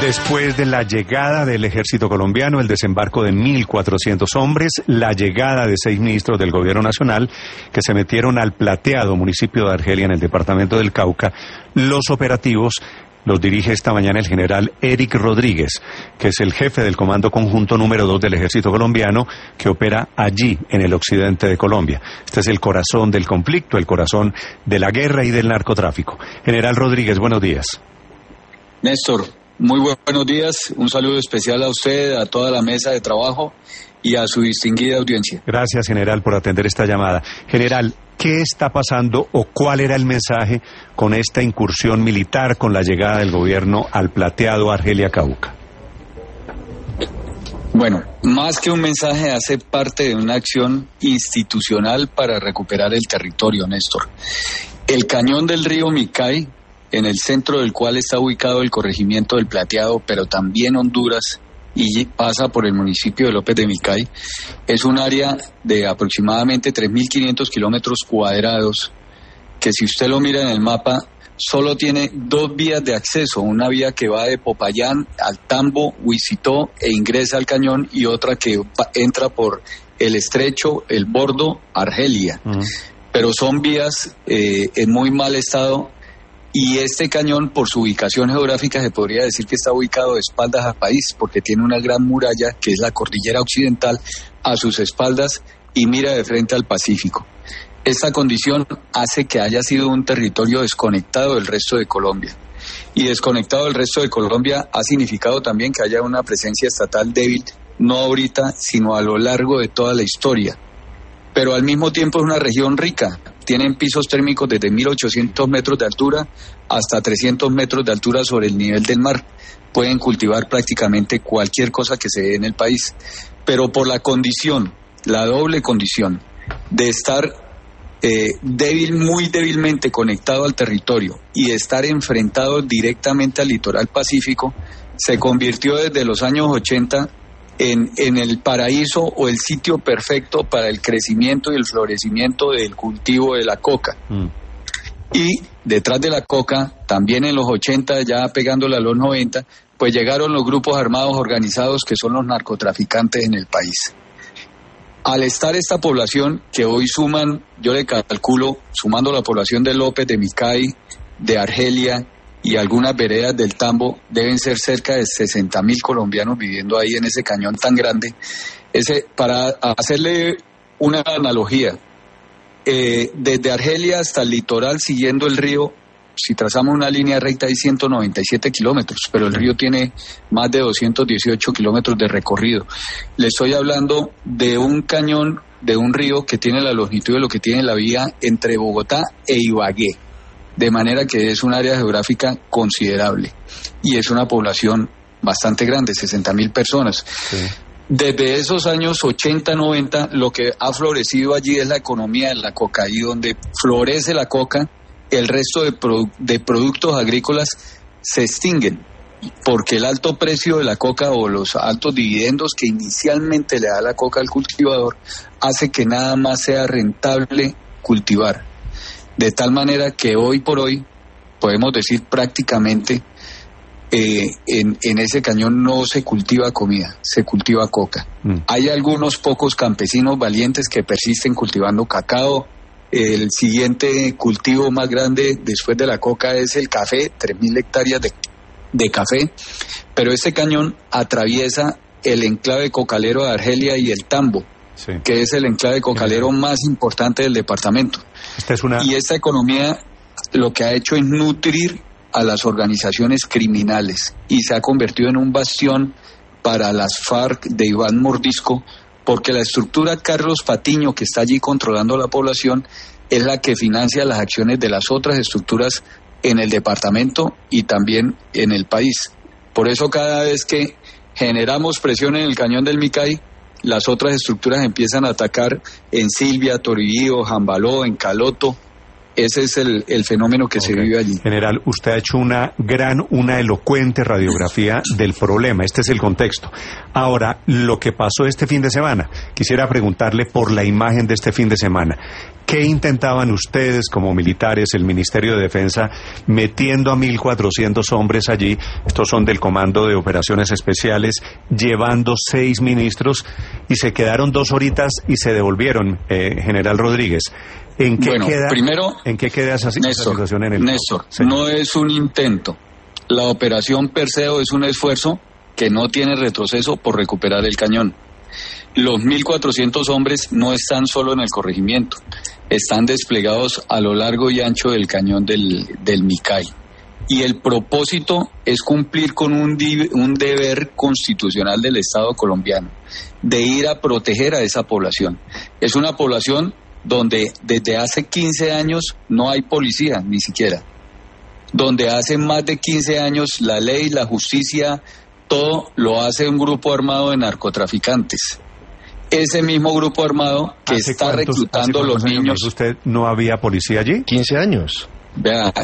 Después de la llegada del ejército colombiano, el desembarco de 1.400 hombres, la llegada de 6 ministros del gobierno nacional que se metieron al Plateado, municipio de Argelia, en el departamento del Cauca, los operativos los dirige esta mañana el general Eric Rodríguez, que es el jefe del Comando Conjunto número 2 del ejército colombiano, que opera allí, en el occidente de Colombia. Este es el corazón del conflicto, el corazón de la guerra y del narcotráfico. General Rodríguez, buenos días. Néstor, muy buenos días. Un saludo especial a usted, a toda la mesa de trabajo y a su distinguida audiencia. Gracias, general, por atender esta llamada. General, ¿qué está pasando o cuál era el mensaje con esta incursión militar, con la llegada del gobierno al Plateado, Argelia, Cauca? Bueno, más que un mensaje, hace parte de una acción institucional para recuperar el territorio, Néstor. El cañón del río Micay, en el centro del cual está ubicado el corregimiento del Plateado, pero también Honduras, y pasa por el municipio de López de Micay, es un área de aproximadamente 3.500 kilómetros cuadrados, que si usted lo mira en el mapa, solo tiene 2 vías de acceso, una vía que va de Popayán al Tambo, Huicitó e ingresa al cañón, y otra que entra por el Estrecho, el Bordo, Argelia. Pero son vías en muy mal estado. Y este cañón, por su ubicación geográfica, se podría decir que está ubicado de espaldas al país, porque tiene una gran muralla, que es la cordillera occidental, a sus espaldas y mira de frente al Pacífico. Esta condición hace que haya sido un territorio desconectado del resto de Colombia. Y desconectado del resto de Colombia ha significado también que haya una presencia estatal débil, no ahorita, sino a lo largo de toda la historia. Pero al mismo tiempo es una región rica. Tienen pisos térmicos desde 1.800 metros de altura hasta 300 metros de altura sobre el nivel del mar. Pueden cultivar prácticamente cualquier cosa que se dé en el país. Pero por la condición, la doble condición, de estar muy débilmente conectado al territorio y de estar enfrentado directamente al litoral pacífico, se convirtió desde los años 80 en el paraíso o el sitio perfecto para el crecimiento y el florecimiento del cultivo de la coca. Y detrás de la coca, también en los 80, ya pegándole a los 90, pues llegaron los grupos armados organizados que son los narcotraficantes en el país. Al estar esta población, que hoy suman, yo le calculo, sumando la población de López de Micay, de Argelia y algunas veredas del Tambo, deben ser cerca de 60.000 colombianos viviendo ahí en ese cañón tan grande. Para hacerle una analogía, desde Argelia hasta el litoral, siguiendo el río, si trazamos una línea recta hay 197 kilómetros, pero el río tiene más de 218 kilómetros de recorrido. Le estoy hablando de un cañón, de un río que tiene la longitud de lo que tiene la vía entre Bogotá e Ibagué. De manera que es un área geográfica considerable y es una población bastante grande, 60.000 personas. Sí. Desde esos años 80, 90, lo que ha florecido allí es la economía de la coca, y donde florece la coca, el resto de productos agrícolas se extinguen, porque el alto precio de la coca o los altos dividendos que inicialmente le da la coca al cultivador hace que nada más sea rentable cultivar. De tal manera que hoy por hoy podemos decir prácticamente en ese cañón no se cultiva comida, se cultiva coca. Hay algunos pocos campesinos valientes que persisten cultivando cacao. El siguiente cultivo más grande después de la coca es el café, 3.000 hectáreas de café, pero este cañón atraviesa el enclave cocalero de Argelia y el Tambo, sí, que es el enclave cocalero más importante del departamento. Y esta economía lo que ha hecho es nutrir a las organizaciones criminales y se ha convertido en un bastión para las FARC de Iván Mordisco, porque la estructura Carlos Patiño, que está allí controlando la población, es la que financia las acciones de las otras estructuras en el departamento y también en el país. Por eso cada vez que generamos presión en el cañón del Micay, las otras estructuras empiezan a atacar en Silvia, Toribío, Jambaló, en Caloto, Ese es el fenómeno que se vive allí. General, usted ha hecho una elocuente radiografía del problema. Este es el contexto. Ahora, lo que pasó este fin de semana, quisiera preguntarle por la imagen de este fin de semana. ¿Qué intentaban ustedes como militares, el Ministerio de Defensa, metiendo a 1.400 hombres allí? Estos son del Comando de Operaciones Especiales, llevando 6 ministros y se quedaron 2 horitas y se devolvieron, General Rodríguez. ¿En qué queda esa situación en el Néstor, no es un intento. La operación Perseo es un esfuerzo que no tiene retroceso por recuperar el cañón. Los 1.400 hombres no están solo en el corregimiento, están desplegados a lo largo y ancho del cañón del Micay. Y el propósito es cumplir con un deber constitucional del Estado colombiano, de ir a proteger a esa población. Es una población donde desde hace 15 años no hay policía, ni siquiera. Donde hace más de 15 años la ley, la justicia, todo lo hace un grupo armado de narcotraficantes. Ese mismo grupo armado que está reclutando a los niños. ¿Usted no había policía allí? 15 años. Vea,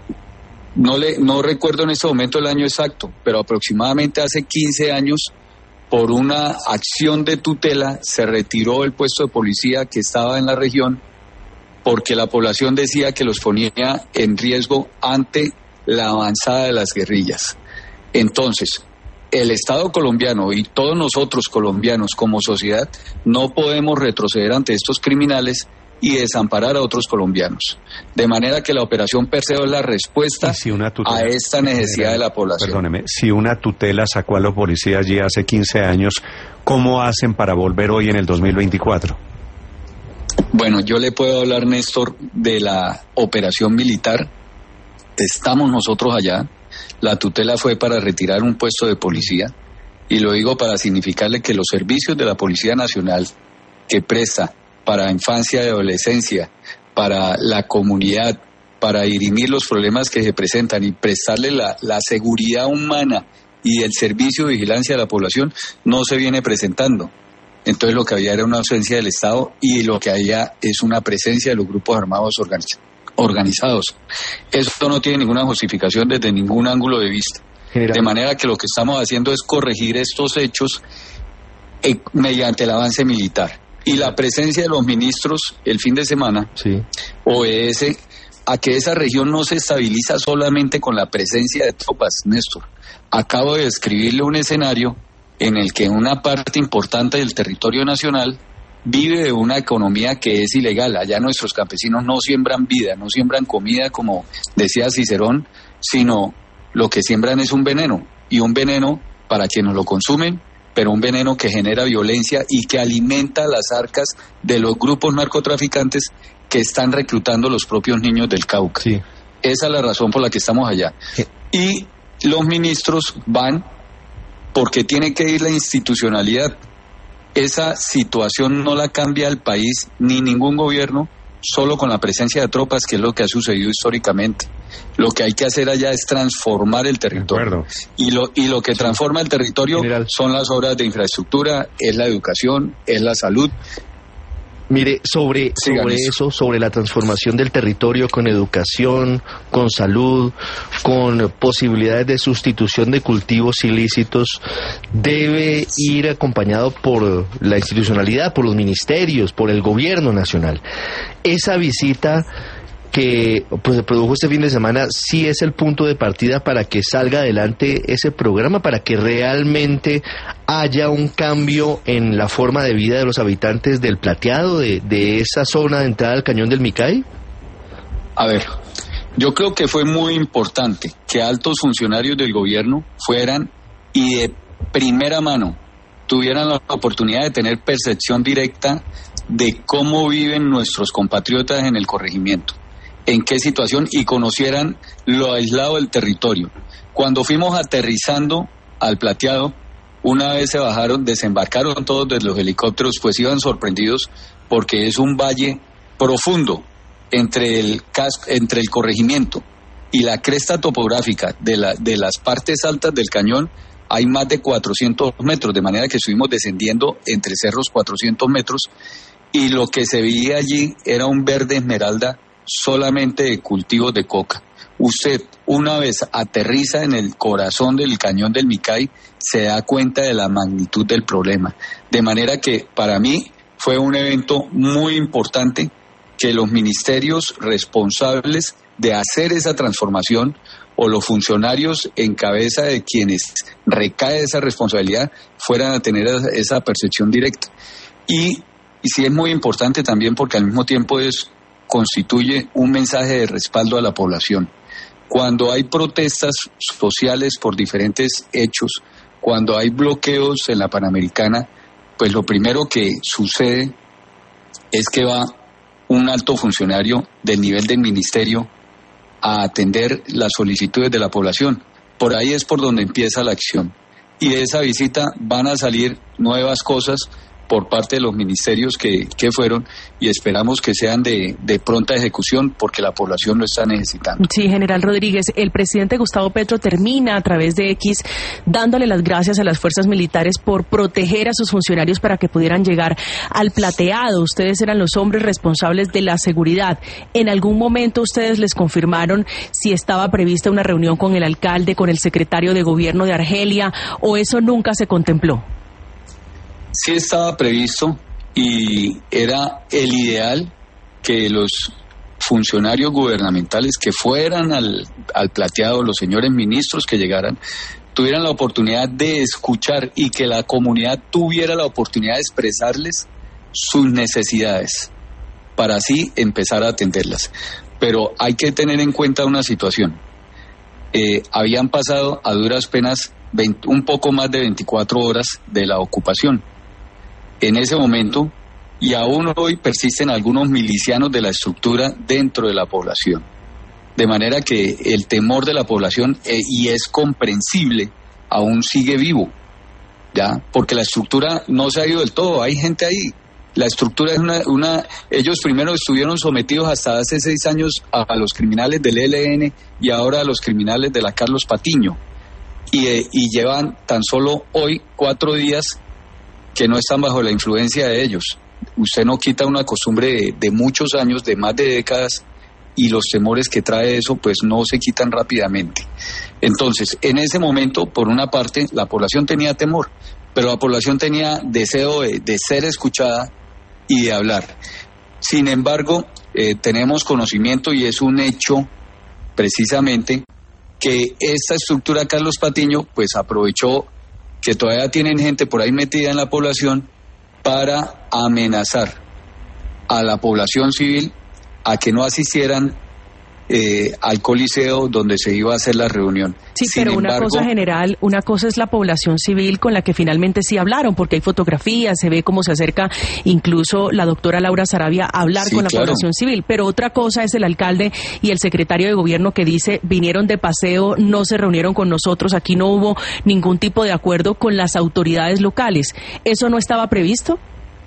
no recuerdo en este momento el año exacto, pero aproximadamente hace 15 años, por una acción de tutela, se retiró el puesto de policía que estaba en la región porque la población decía que los ponía en riesgo ante la avanzada de las guerrillas. Entonces, el Estado colombiano y todos nosotros colombianos como sociedad no podemos retroceder ante estos criminales y desamparar a otros colombianos. De manera que la operación Perseo es la respuesta a esta necesidad de la población. Perdóneme, si una tutela sacó a los policías allí hace 15 años, ¿cómo hacen para volver hoy en el 2024? Bueno, yo le puedo hablar, Néstor, de la operación militar. Estamos nosotros allá. La tutela fue para retirar un puesto de policía, y lo digo para significarle que los servicios de la Policía Nacional que presta para infancia y adolescencia, para la comunidad, para dirimir los problemas que se presentan y prestarle la seguridad humana y el servicio de vigilancia a la población, no se viene presentando. Entonces lo que había era una ausencia del Estado y lo que había es una presencia de los grupos armados organizados. Esto no tiene ninguna justificación desde ningún ángulo de vista. General. De manera que lo que estamos haciendo es corregir estos hechos mediante el avance militar. Y la presencia de los ministros el fin de semana obedece a que esa región no se estabiliza solamente con la presencia de tropas, Néstor. Acabo de describirle un escenario en el que una parte importante del territorio nacional vive de una economía que es ilegal. Allá nuestros campesinos no siembran vida, no siembran comida, como decía Cicerón, sino lo que siembran es un veneno, y un veneno para quienes lo consumen, pero un veneno que genera violencia y que alimenta las arcas de los grupos narcotraficantes que están reclutando los propios niños del Cauca. Sí. Esa es la razón por la que estamos allá. Y los ministros van porque tiene que ir la institucionalidad. Esa situación no la cambia el país ni ningún gobierno solo con la presencia de tropas, que es lo que ha sucedido históricamente. Lo que hay que hacer allá es transformar el territorio. Y lo que transforma el territorio, General, son las obras de infraestructura, es la educación, es la salud. Mire, sobre eso, sobre la transformación del territorio con educación, con salud, con posibilidades de sustitución de cultivos ilícitos, debe ir acompañado por la institucionalidad, por los ministerios, por el gobierno nacional. Esa visita que pues se produjo este fin de semana sí es el punto de partida para que salga adelante ese programa, para que realmente haya un cambio en la forma de vida de los habitantes del Plateado, de esa zona de entrada al cañón del Micay. A ver, yo creo que fue muy importante que altos funcionarios del gobierno fueran y de primera mano tuvieran la oportunidad de tener percepción directa de cómo viven nuestros compatriotas en el corregimiento, en qué situación, y conocieran lo aislado del territorio. Cuando fuimos aterrizando al Plateado, una vez se desembarcaron todos de los helicópteros, pues iban sorprendidos porque es un valle profundo entre el corregimiento y la cresta topográfica de las partes altas del cañón. Hay más de 400 metros, de manera que estuvimos descendiendo entre cerros 400 metros, y lo que se veía allí era un verde esmeralda solamente de cultivos de coca. Usted, una vez aterriza en el corazón del cañón del Micay, se da cuenta de la magnitud del problema. De manera que para mí fue un evento muy importante que los ministerios responsables de hacer esa transformación o los funcionarios en cabeza de quienes recae esa responsabilidad fueran a tener esa percepción directa. Y sí es muy importante también porque al mismo tiempo constituye un mensaje de respaldo a la población. Cuando hay protestas sociales por diferentes hechos, cuando hay bloqueos en la Panamericana, pues lo primero que sucede es que va un alto funcionario del nivel del ministerio a atender las solicitudes de la población. Por ahí es por donde empieza la acción. Y de esa visita van a salir nuevas cosas por parte de los ministerios que fueron, y esperamos que sean de pronta ejecución porque la población lo está necesitando. Sí, general Rodríguez, el presidente Gustavo Petro termina a través de X dándole las gracias a las fuerzas militares por proteger a sus funcionarios para que pudieran llegar al plateado. Ustedes eran los hombres responsables de la seguridad. ¿En algún momento ustedes les confirmaron si estaba prevista una reunión con el alcalde, con el secretario de gobierno de Argelia, o eso nunca se contempló? Sí estaba previsto y era el ideal que los funcionarios gubernamentales que fueran al plateado, los señores ministros que llegaran, tuvieran la oportunidad de escuchar y que la comunidad tuviera la oportunidad de expresarles sus necesidades para así empezar a atenderlas. Pero hay que tener en cuenta una situación. Habían pasado a duras penas un poco más de 24 horas de la ocupación. En ese momento, y aún hoy persisten algunos milicianos de la estructura dentro de la población. De manera que el temor de la población, y es comprensible, aún sigue vivo, ¿ya? Porque la estructura no se ha ido del todo, hay gente ahí. La estructura es ellos primero estuvieron sometidos hasta hace 6 años a los criminales del ELN y ahora a los criminales de la Carlos Patiño. Y llevan tan solo hoy 4 días que no están bajo la influencia de ellos. Usted no quita una costumbre de muchos años, de más de décadas, y los temores que trae eso pues no se quitan rápidamente. Entonces, en ese momento, por una parte, la población tenía temor, pero la población tenía deseo de ser escuchada y de hablar. Sin embargo, tenemos conocimiento, y es un hecho precisamente, que esta estructura Carlos Patiño pues aprovechó que todavía tienen gente por ahí metida en la población para amenazar a la población civil a que no asistieran al Coliseo donde se iba a hacer la reunión. Sí, pero una cosa general, una cosa es la población civil con la que finalmente sí hablaron, porque hay fotografías, se ve cómo se acerca incluso la doctora Laura Sarabia a hablar con la población civil, pero otra cosa es el alcalde y el secretario de gobierno que dice, vinieron de paseo, no se reunieron con nosotros, aquí no hubo ningún tipo de acuerdo con las autoridades locales. ¿Eso no estaba previsto?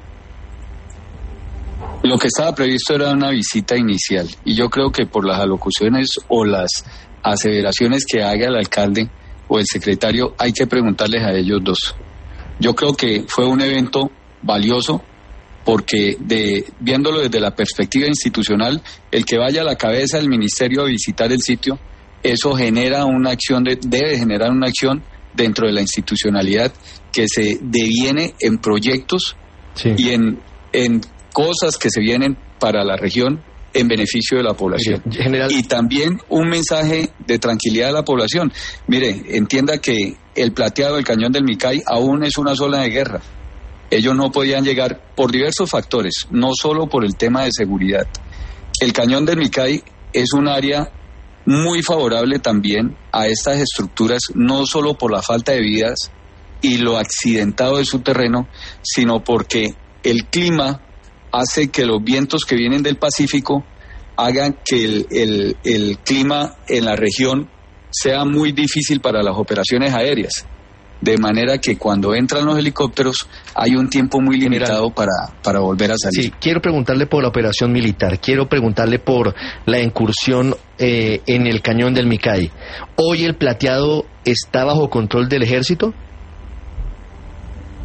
Lo que estaba previsto era una visita inicial, y yo creo que por las alocuciones o las aseveraciones que haga el alcalde o el secretario hay que preguntarles a ellos dos. Yo creo que fue un evento valioso porque viéndolo desde la perspectiva institucional, el que vaya a la cabeza del ministerio a visitar el sitio, eso genera una acción, debe generar una acción dentro de la institucionalidad que se deviene en proyectos y en cosas que se vienen para la región en beneficio de la población. Y también un mensaje de tranquilidad a la población. Mire, entienda que el plateado del cañón del Micay aún es una zona de guerra. Ellos no podían llegar por diversos factores, no solo por el tema de seguridad. El cañón del Micay es un área muy favorable también a estas estructuras, no solo por la falta de vidas y lo accidentado de su terreno, sino porque el clima hace que los vientos que vienen del Pacífico hagan que el clima en la región sea muy difícil para las operaciones aéreas. De manera que cuando entran los helicópteros hay un tiempo muy limitado para volver a salir. Sí, quiero preguntarle por la operación militar, quiero preguntarle por la incursión en el cañón del Micay. ¿Hoy el plateado está bajo control del ejército?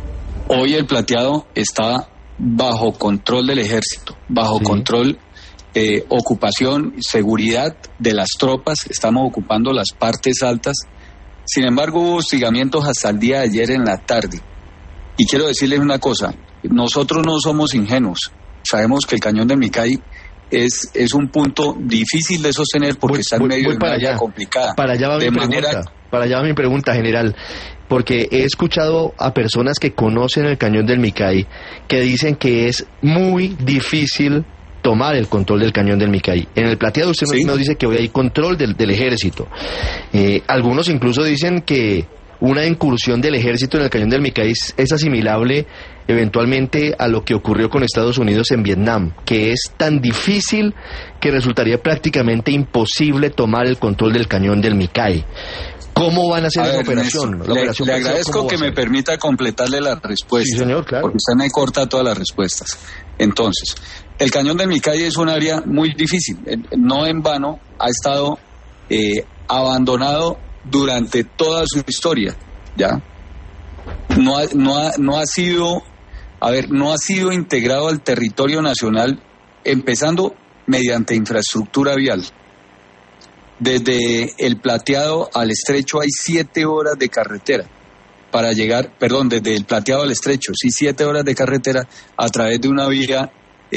Hoy el plateado está bajo control del ejército, bajo control ocupación, seguridad de las tropas, estamos ocupando las partes altas. Sin embargo, hubo hostigamientos hasta el día de ayer en la tarde. Y quiero decirles una cosa, nosotros no somos ingenuos. Sabemos que el cañón de Micay es un punto difícil de sostener porque está en medio de una área complicada. Para allá va mi pregunta, general, porque he escuchado a personas que conocen el cañón del Micay que dicen que es muy difícil tomar el control del cañón del Micay. En el plateado usted nos dice que hoy hay control del ejército. Algunos incluso dicen que una incursión del ejército en el cañón del Micay es asimilable eventualmente a lo que ocurrió con Estados Unidos en Vietnam, que es tan difícil que resultaría prácticamente imposible tomar el control del cañón del Micay. ¿Cómo van a hacer esa operación? Le agradezco que me permita completarle la respuesta, sí, señor, claro, porque usted me corta todas las respuestas. Entonces, el cañón de Micay es un área muy difícil, no en vano ha estado abandonado durante toda su historia, ¿ya? No ha sido integrado al territorio nacional, empezando mediante infraestructura vial. Desde el Plateado al Estrecho hay 7 horas de carretera para llegar, desde el Plateado al Estrecho, 7 horas de carretera a través de una vía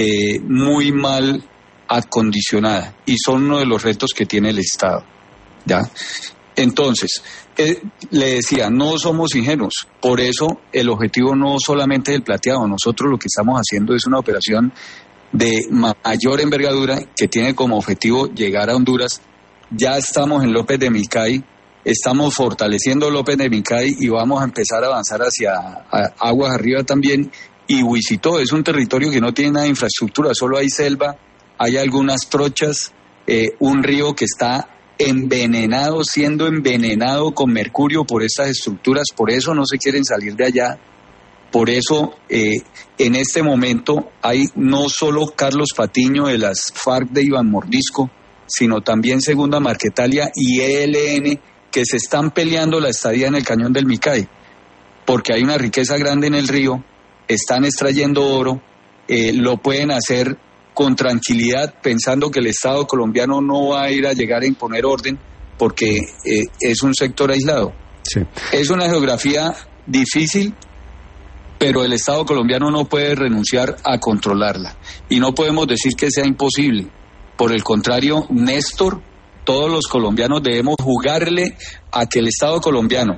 muy mal acondicionada, y son uno de los retos que tiene el Estado, ¿ya? Entonces, le decía, no somos ingenuos, por eso el objetivo no solamente del Plateado, nosotros lo que estamos haciendo es una operación de mayor envergadura que tiene como objetivo llegar a Honduras. Ya estamos en López de Micay, estamos fortaleciendo López de Micay y vamos a empezar a avanzar hacia aguas arriba también. Y Huicitó es un territorio que no tiene nada de infraestructura, solo hay selva, hay algunas trochas, un río que está siendo envenenado con mercurio por estas estructuras, por eso no se quieren salir de allá. Por eso, en este momento hay no solo Carlos Patiño de las FARC de Iván Mordisco, sino también Segunda Marquetalia y ELN, que se están peleando la estadía en el cañón del Micay, porque hay una riqueza grande en el río, están extrayendo oro, lo pueden hacer con tranquilidad, pensando que el Estado colombiano no va a ir a llegar a imponer orden, porque es un sector aislado. Sí. Es una geografía difícil, pero el Estado colombiano no puede renunciar a controlarla, y no podemos decir que sea imposible. Por el contrario, Néstor, todos los colombianos debemos jugarle a que el Estado colombiano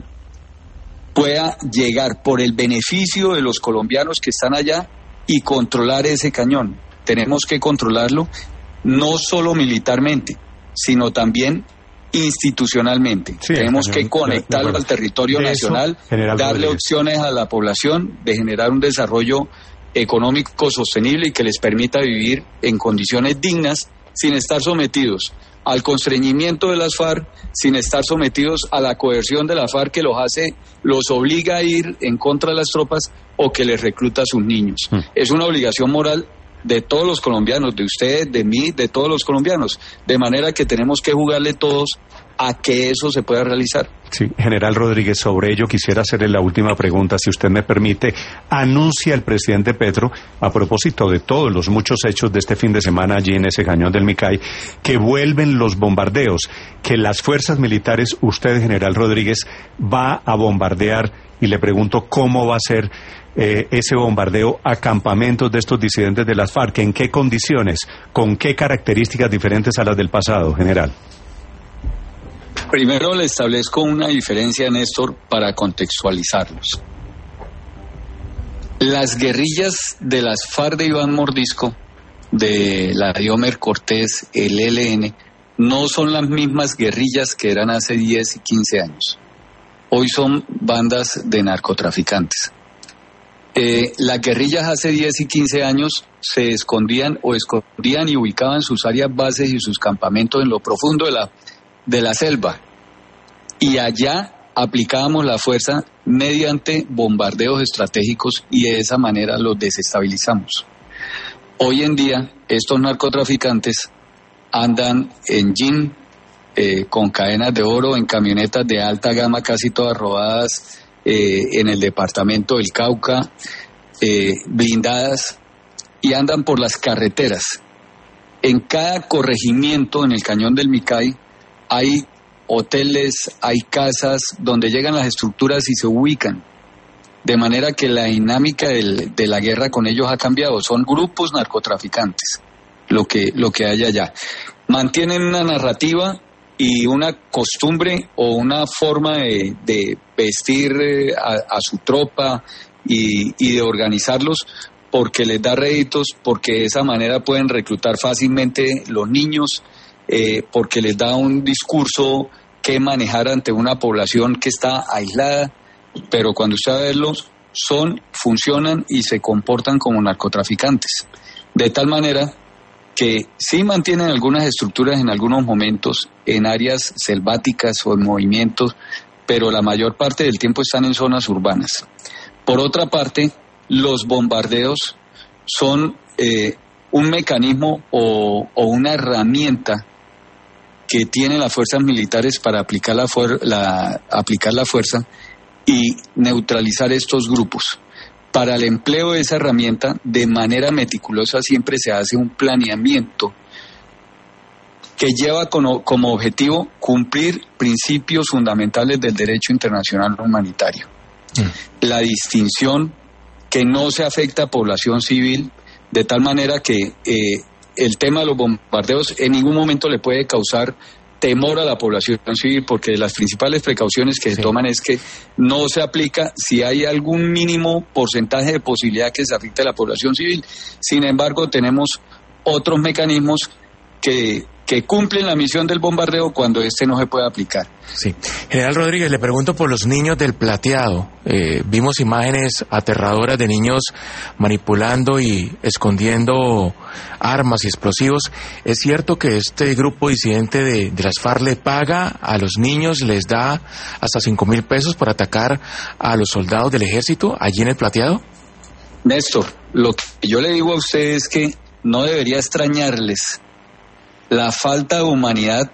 pueda llegar por el beneficio de los colombianos que están allá y controlar ese cañón. Tenemos que controlarlo no solo militarmente, sino también institucionalmente. Sí, tenemos que conectarlo al territorio nacional, darle opciones a la población de generar un desarrollo económico sostenible y que les permita vivir en condiciones dignas, sin estar sometidos al constreñimiento de las FARC, sin estar sometidos a la coerción de la FARC que los obliga a ir en contra de las tropas o que les recluta a sus niños. Es una obligación moral de todos los colombianos, de usted, de mí, de todos los colombianos, de manera que tenemos que jugarle todos a que eso se pueda realizar. Sí, general Rodríguez, sobre ello quisiera hacerle la última pregunta, si usted me permite. Anuncia el presidente Petro, a propósito de todos los muchos hechos de este fin de semana allí en ese cañón del Micay, que vuelven los bombardeos, que las fuerzas militares, usted, general Rodríguez, va a bombardear, y le pregunto cómo va a ser ese bombardeo a campamentos de estos disidentes de las FARC, en qué condiciones, con qué características diferentes a las del pasado, general. Primero le establezco una diferencia, Néstor, para contextualizarlos. Las guerrillas de las FARC de Iván Mordisco, de la Diomer Cortés, el ELN, no son las mismas guerrillas que eran hace 10 y 15 años. Hoy son bandas de narcotraficantes. Las guerrillas hace 10 y 15 años se escondían y ubicaban sus áreas bases y sus campamentos en lo profundo de la selva, y allá aplicábamos la fuerza mediante bombardeos estratégicos y de esa manera los desestabilizamos. Hoy en día estos narcotraficantes andan en jeep, con cadenas de oro, en camionetas de alta gama casi todas robadas en el departamento del Cauca, blindadas, y andan por las carreteras. En cada corregimiento en el Cañón del Micay hay hoteles, hay casas donde llegan las estructuras y se ubican. De manera que la dinámica de la guerra con ellos ha cambiado. Son grupos narcotraficantes lo que hay allá. Mantienen una narrativa y una costumbre o una forma de vestir a su tropa y de organizarlos porque les da réditos, porque de esa manera pueden reclutar fácilmente los niños, porque les da un discurso que manejar ante una población que está aislada, pero cuando usted va a verlos, funcionan y se comportan como narcotraficantes. De tal manera que sí mantienen algunas estructuras en algunos momentos, en áreas selváticas o en movimientos, pero la mayor parte del tiempo están en zonas urbanas. Por otra parte, los bombardeos son un mecanismo o una herramienta que tienen las fuerzas militares para aplicar la fuerza y neutralizar estos grupos. Para el empleo de esa herramienta, de manera meticulosa, siempre se hace un planeamiento que lleva como objetivo cumplir principios fundamentales del derecho internacional humanitario. La distinción, que no se afecta a población civil, de tal manera que el tema de los bombardeos en ningún momento le puede causar temor a la población civil, porque las principales precauciones que se toman es que no se aplica si hay algún mínimo porcentaje de posibilidad que se afecte a la población civil. Sin embargo, tenemos otros mecanismos que cumplen la misión del bombardeo cuando no se puede aplicar. Sí. General Rodríguez, le pregunto por los niños del Plateado. Vimos imágenes aterradoras de niños manipulando y escondiendo armas y explosivos. ¿Es cierto que este grupo disidente de las FARC le paga a los niños, les da hasta 5.000 pesos por atacar a los soldados del ejército allí en el Plateado? Néstor, lo que yo le digo a ustedes es que no debería extrañarles la falta de humanidad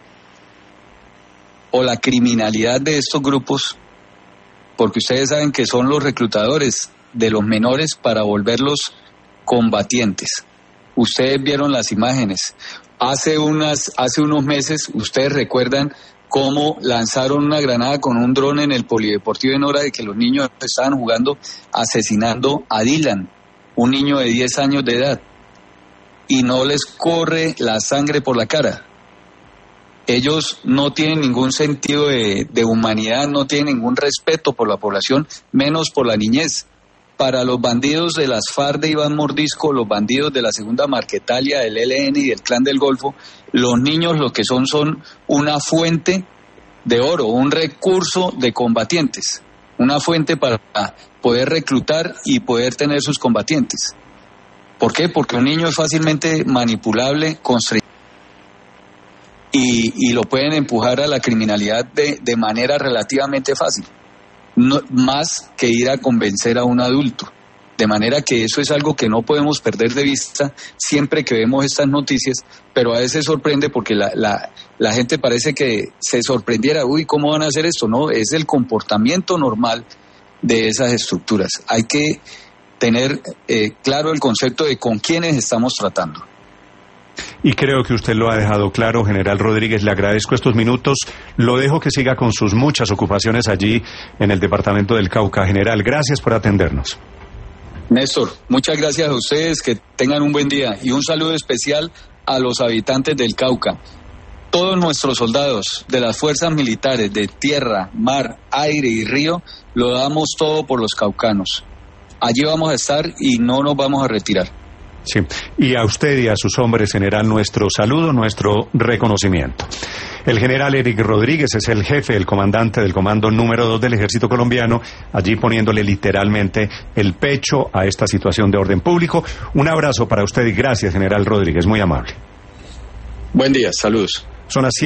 o la criminalidad de estos grupos, porque ustedes saben que son los reclutadores de los menores para volverlos combatientes. Ustedes vieron las imágenes. Hace unos meses, ustedes recuerdan cómo lanzaron una granada con un dron en el polideportivo en hora de que los niños estaban jugando, asesinando a Dylan, un niño de 10 años de edad. Y no les corre la sangre por la cara. Ellos no tienen ningún sentido de humanidad, no tienen ningún respeto por la población, menos por la niñez. Para los bandidos de las FARC de Iván Mordisco, los bandidos de la Segunda Marquetalia, del ELN y del Clan del Golfo, los niños lo que son una fuente de oro, un recurso de combatientes, una fuente para poder reclutar y poder tener sus combatientes. ¿Por qué? Porque un niño es fácilmente manipulable, y lo pueden empujar a la criminalidad de manera relativamente fácil, no, más que ir a convencer a un adulto. De manera que eso es algo que no podemos perder de vista siempre que vemos estas noticias, pero a veces sorprende porque la gente parece que se sorprendiera, ¿cómo van a hacer esto? No, es el comportamiento normal de esas estructuras. Hay que tener claro el concepto de con quiénes estamos tratando. Y creo que usted lo ha dejado claro, General Rodríguez. Le agradezco estos minutos. Lo dejo que siga con sus muchas ocupaciones allí en el departamento del Cauca. General, gracias por atendernos. Néstor, muchas gracias a ustedes, que tengan un buen día y un saludo especial a los habitantes del Cauca. Todos nuestros soldados de las fuerzas militares de tierra, mar, aire y río, lo damos todo por los caucanos. Allí vamos a estar y no nos vamos a retirar. Sí, y a usted y a sus hombres, general, nuestro saludo, nuestro reconocimiento. El general Eric Rodríguez es el jefe, el comandante del Comando número 2 del Ejército Colombiano, allí poniéndole literalmente el pecho a esta situación de orden público. Un abrazo para usted y gracias, general Rodríguez, muy amable. Buen día, saludos. Son las